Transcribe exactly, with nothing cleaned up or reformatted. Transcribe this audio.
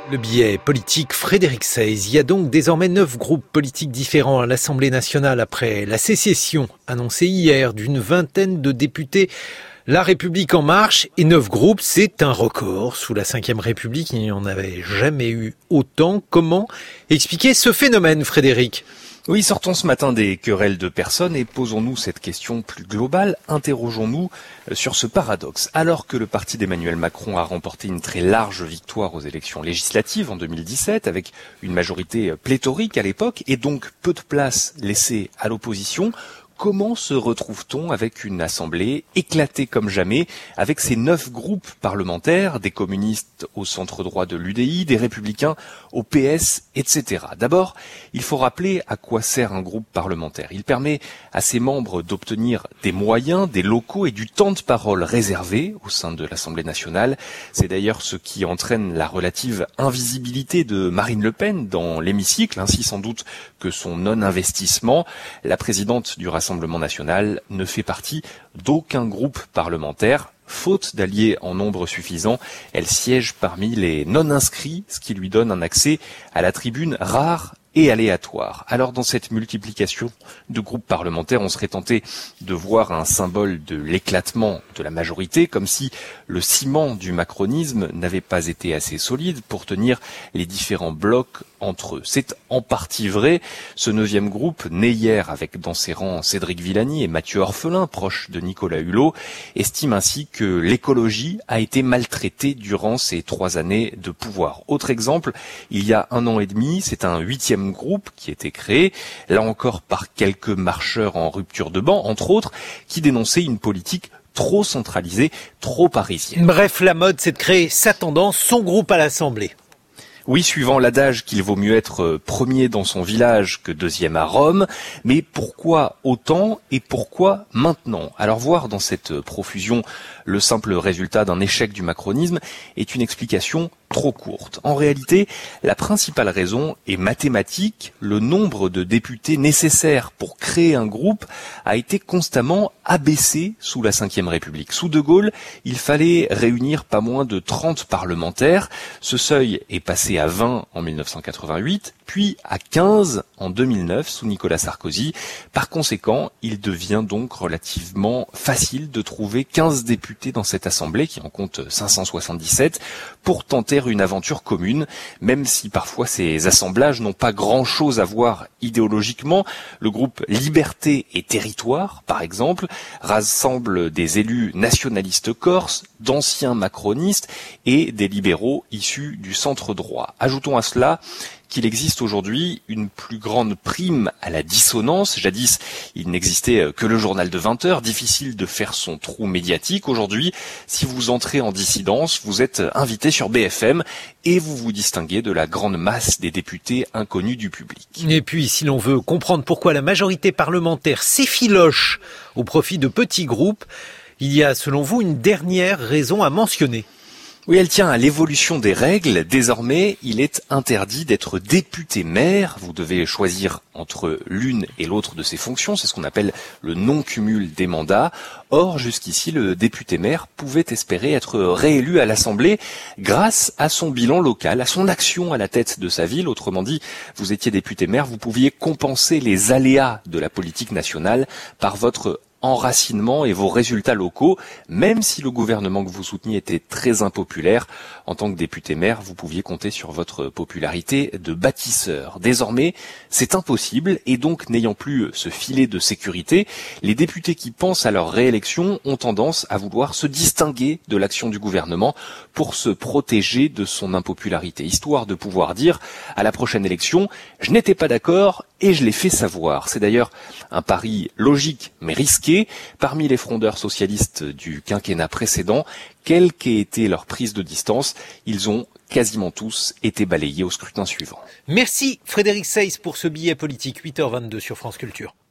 Le biais politique, Frédéric Seyss. Il y a donc désormais neuf groupes politiques différents à l'Assemblée nationale après la sécession annoncée hier d'une vingtaine de députés. La République en marche et neuf groupes, c'est un record. Sous la cinquième République, il n'y en avait jamais eu autant. Comment expliquer ce phénomène, Frédéric ? Oui, sortons ce matin des querelles de personnes et posons-nous cette question plus globale. Interrogeons-nous sur ce paradoxe. Alors que le parti d'Emmanuel Macron a remporté une très large victoire aux élections législatives en deux mille dix-sept, avec une majorité pléthorique à l'époque, et donc peu de place laissée à l'opposition, comment se retrouve-t-on avec une assemblée éclatée comme jamais, avec ces neuf groupes parlementaires, des communistes au centre droit de l'U D I, des républicains au P S, et cetera. D'abord, il faut rappeler à quoi sert un groupe parlementaire. Il permet à ses membres d'obtenir des moyens, des locaux et du temps de parole réservé au sein de l'Assemblée nationale. C'est d'ailleurs ce qui entraîne la relative invisibilité de Marine Le Pen dans l'hémicycle, ainsi sans doute que son non-investissement. La présidente du Rassemblement national ne fait partie d'aucun groupe parlementaire. Faute d'alliés en nombre suffisant, elle siège parmi les non-inscrits, ce qui lui donne un accès à la tribune rare et aléatoire. Alors dans cette multiplication de groupes parlementaires, on serait tenté de voir un symbole de l'éclatement de la majorité, comme si le ciment du macronisme n'avait pas été assez solide pour tenir les différents blocs entre eux. C'est en partie vrai. Ce neuvième groupe, né hier avec dans ses rangs Cédric Villani et Mathieu Orphelin, proche de Nicolas Hulot, estime ainsi que l'écologie a été maltraitée durant ces trois années de pouvoir. Autre exemple, il y a un an et demi, c'est un huitième groupe qui était créé, là encore par quelques marcheurs en rupture de banc, entre autres, qui dénonçaient une politique trop centralisée, trop parisienne. Bref, la mode, c'est de créer sa tendance, son groupe à l'Assemblée. Oui, suivant l'adage qu'il vaut mieux être premier dans son village que deuxième à Rome, mais pourquoi autant et pourquoi maintenant ? Alors voir dans cette profusion le simple résultat d'un échec du macronisme est une explication trop courte. En réalité, la principale raison est mathématique. Le nombre de députés nécessaires pour créer un groupe a été constamment abaissé sous la cinquième République. Sous De Gaulle, il fallait réunir pas moins de trente parlementaires. Ce seuil est passé à vingt en mille neuf cent quatre-vingt-huit, puis à quinze en deux mille neuf sous Nicolas Sarkozy. Par conséquent, il devient donc relativement facile de trouver quinze députés dans cette assemblée, qui en compte cinq cent soixante-dix-sept, pour tenter une aventure commune, même si parfois ces assemblages n'ont pas grand-chose à voir idéologiquement. Le groupe Liberté et Territoire, par exemple, rassemble des élus nationalistes corses, d'anciens macronistes et des libéraux issus du centre droit. Ajoutons à cela qu'il existe aujourd'hui une plus grande prime à la dissonance. Jadis, il n'existait que le journal de vingt heures, difficile de faire son trou médiatique. Aujourd'hui, si vous entrez en dissidence, vous êtes invité sur B F M et vous vous distinguez de la grande masse des députés inconnus du public. Et puis, si l'on veut comprendre pourquoi la majorité parlementaire s'effiloche au profit de petits groupes, il y a, selon vous, une dernière raison à mentionner. Oui, elle tient à l'évolution des règles. Désormais, il est interdit d'être député maire. Vous devez choisir entre l'une et l'autre de ces fonctions. C'est ce qu'on appelle le non-cumul des mandats. Or, jusqu'ici, le député maire pouvait espérer être réélu à l'Assemblée grâce à son bilan local, à son action à la tête de sa ville. Autrement dit, vous étiez député maire, vous pouviez compenser les aléas de la politique nationale par votre enracinement et vos résultats locaux, même si le gouvernement que vous souteniez était très impopulaire. En tant que député maire, vous pouviez compter sur votre popularité de bâtisseur. Désormais, c'est impossible et donc n'ayant plus ce filet de sécurité, les députés qui pensent à leur réélection ont tendance à vouloir se distinguer de l'action du gouvernement pour se protéger de son impopularité, histoire de pouvoir dire à la prochaine élection, je n'étais pas d'accord et je l'ai fait savoir. C'est d'ailleurs un pari logique mais risqué. Parmi les frondeurs socialistes du quinquennat précédent, quelle qu'ait été leur prise de distance, ils ont quasiment tous été balayés au scrutin suivant. Merci Frédéric Seyss pour ce billet politique, huit heures vingt-deux sur France Culture.